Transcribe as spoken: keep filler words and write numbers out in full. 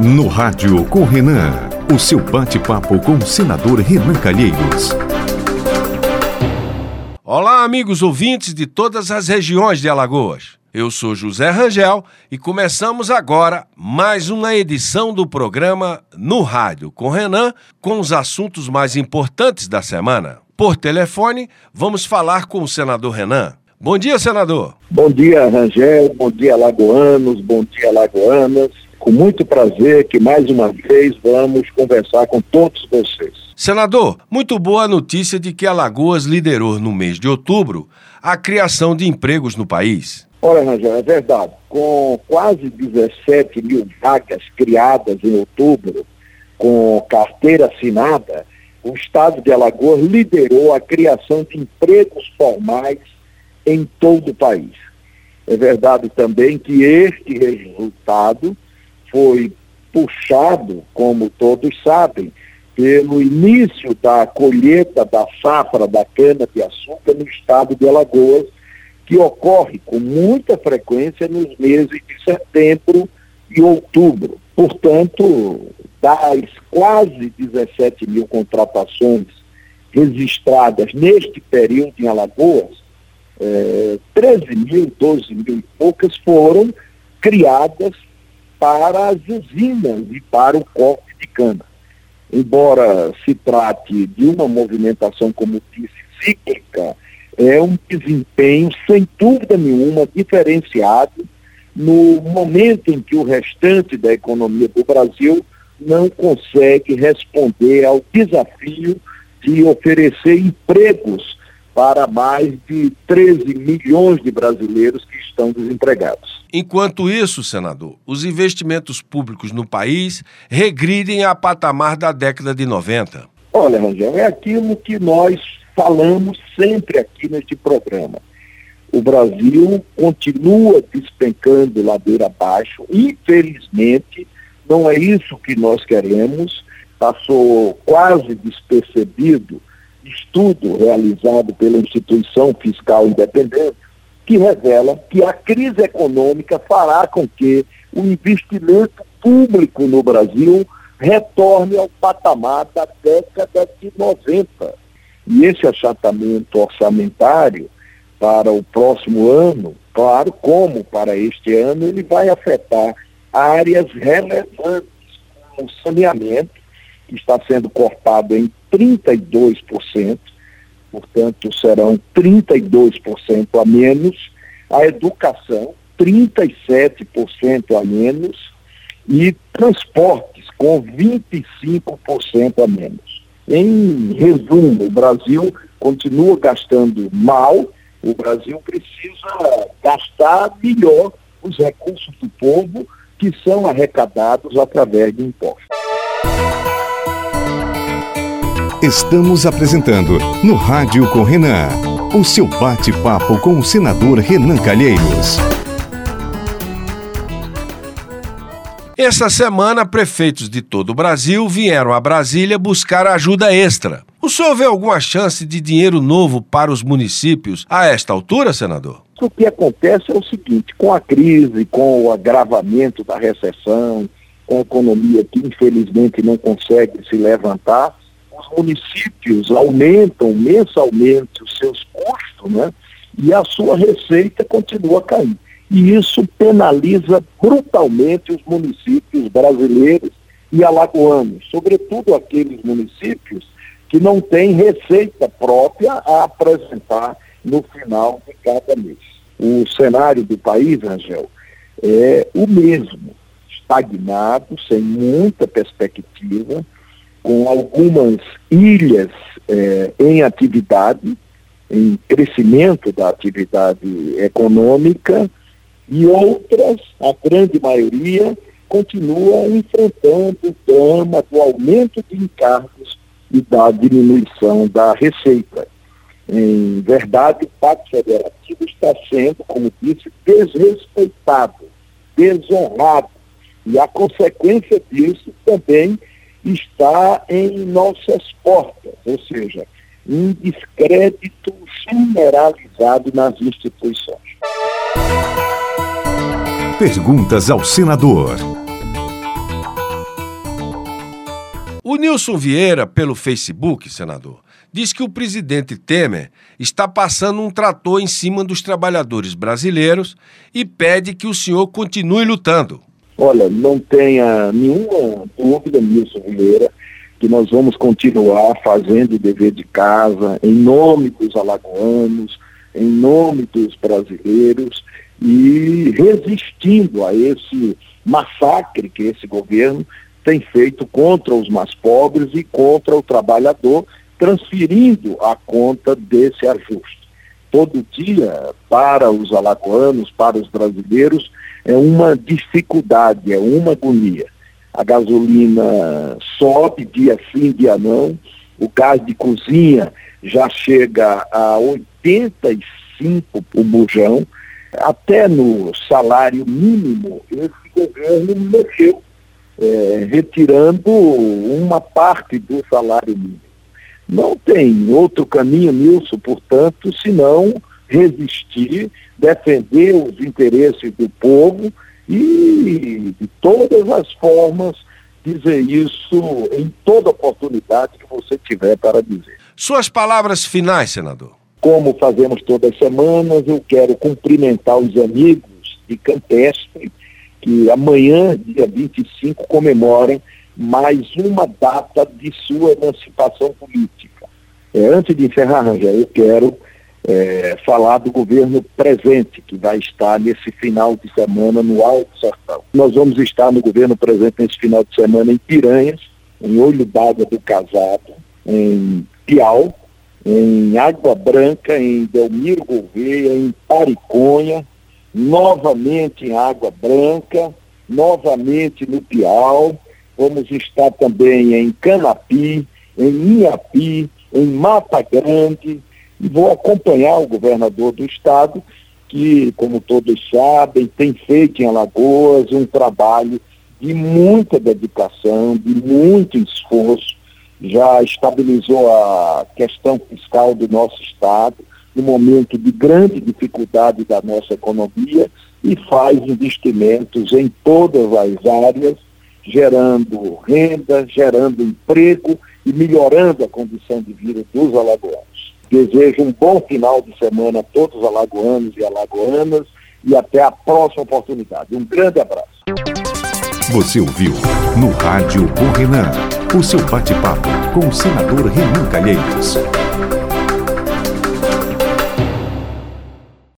No Rádio com Renan, o seu bate-papo com o senador Renan Calheiros. Olá, amigos ouvintes de todas as regiões de Alagoas. Eu sou José Rangel e começamos agora mais uma edição do programa No Rádio com Renan, com os assuntos mais importantes da semana. Por telefone, vamos falar com o senador Renan. Bom dia, senador. Bom dia, Rangel. Bom dia, alagoanos. Bom dia, alagoanas. Com muito prazer que mais uma vez vamos conversar com todos vocês. Senador, muito boa a notícia de que Alagoas liderou no mês de outubro a criação de empregos no país. Olha, Rangel, é verdade. Com quase dezessete mil vagas criadas em outubro, com carteira assinada, o estado de Alagoas liderou a criação de empregos formais em todo o país. É verdade também que este resultado foi puxado, como todos sabem, pelo início da colheita da safra da cana-de-açúcar no estado de Alagoas, que ocorre com muita frequência nos meses de setembro e outubro. Portanto, das quase dezessete mil contratações registradas neste período em Alagoas, eh, treze mil, doze mil e poucas foram criadas para as usinas e para o corte de cana. Embora se trate de uma movimentação, como disse, cíclica, é um desempenho, sem dúvida nenhuma, diferenciado no momento em que o restante da economia do Brasil não consegue responder ao desafio de oferecer empregos para mais de treze milhões de brasileiros que estão desempregados. Enquanto isso, senador, os investimentos públicos no país regridem a patamar da década de noventa. Olha, Rangel, é aquilo que nós falamos sempre aqui neste programa. O Brasil continua despencando ladeira abaixo. Infelizmente, não é isso que nós queremos. Passou quase despercebido estudo realizado pela Instituição Fiscal Independente, que revela que a crise econômica fará com que o investimento público no Brasil retorne ao patamar da década de noventa. E esse achatamento orçamentário para o próximo ano, claro, como para este ano, ele vai afetar áreas relevantes, como o saneamento, que está sendo cortado em trinta e dois por cento, portanto serão trinta e dois por cento a menos, a educação, trinta e sete por cento a menos, e transportes, com vinte e cinco por cento a menos. Em resumo, o Brasil continua gastando mal, o Brasil precisa gastar melhor os recursos do povo que são arrecadados através de impostos. Estamos apresentando No Rádio com Renan, o seu bate-papo com o senador Renan Calheiros. Essa semana, prefeitos de todo o Brasil vieram a Brasília buscar ajuda extra. O senhor vê alguma chance de dinheiro novo para os municípios a esta altura, senador? O que acontece é o seguinte: com a crise, com o agravamento da recessão, com a economia que infelizmente não consegue se levantar, os municípios aumentam mensalmente os seus custos, né? E a sua receita continua a cair. E isso penaliza brutalmente os municípios brasileiros e alagoanos, sobretudo aqueles municípios que não têm receita própria a apresentar no final de cada mês. O cenário do país, Angel, é o mesmo, estagnado, sem muita perspectiva, com algumas ilhas eh, em atividade, em crescimento da atividade econômica, e outras, a grande maioria, continua enfrentando o drama do aumento de encargos e da diminuição da receita. Em verdade, o Pacto Federativo está sendo, como disse, desrespeitado, desonrado, e a consequência disso também está em nossas portas, ou seja, um descrédito generalizado nas instituições. Perguntas ao senador. O Nilson Vieira, pelo Facebook, senador, diz que o presidente Temer está passando um trator em cima dos trabalhadores brasileiros e pede que o senhor continue lutando. Olha, não tenha nenhuma dúvida, Nilson Vieira, que nós vamos continuar fazendo o dever de casa em nome dos alagoanos, em nome dos brasileiros e resistindo a esse massacre que esse governo tem feito contra os mais pobres e contra o trabalhador, transferindo a conta desse ajuste. Todo dia, para os alagoanos, para os brasileiros, é uma dificuldade, é uma agonia. A gasolina sobe dia sim, dia não, o gás de cozinha já chega a oitenta e cinco o bujão, até no salário mínimo esse governo mexeu, é, retirando uma parte do salário mínimo. Não tem outro caminho, Nilson, portanto, senão resistir, defender os interesses do povo e, de todas as formas, dizer isso em toda oportunidade que você tiver para dizer. Suas palavras finais, senador. Como fazemos todas as semanas, eu quero cumprimentar os amigos de Campestre, que amanhã, dia vinte e cinco, comemorem mais uma data de sua emancipação política. É, antes de encerrar, Rangel, eu quero é, falar do governo presente, que vai estar nesse final de semana no Alto Sertão. Nós vamos estar no governo presente nesse final de semana em Piranhas, em Olho d'Água do Casado, em Piau, em Água Branca, em Delmiro Gouveia, em Pariconha, novamente em Água Branca, novamente no Piau. Vamos estar também em Canapi, em Inhapi, em Mata Grande, e vou acompanhar o governador do estado, que, como todos sabem, tem feito em Alagoas um trabalho de muita dedicação, de muito esforço, já estabilizou a questão fiscal do nosso estado, no momento de grande dificuldade da nossa economia, e faz investimentos em todas as áreas, gerando renda, gerando emprego e melhorando a condição de vida dos alagoanos. Desejo um bom final de semana a todos os alagoanos e alagoanas e até a próxima oportunidade. Um grande abraço. Você ouviu no Rádio com Renan, o seu bate-papo com o senador Renan Calheiros.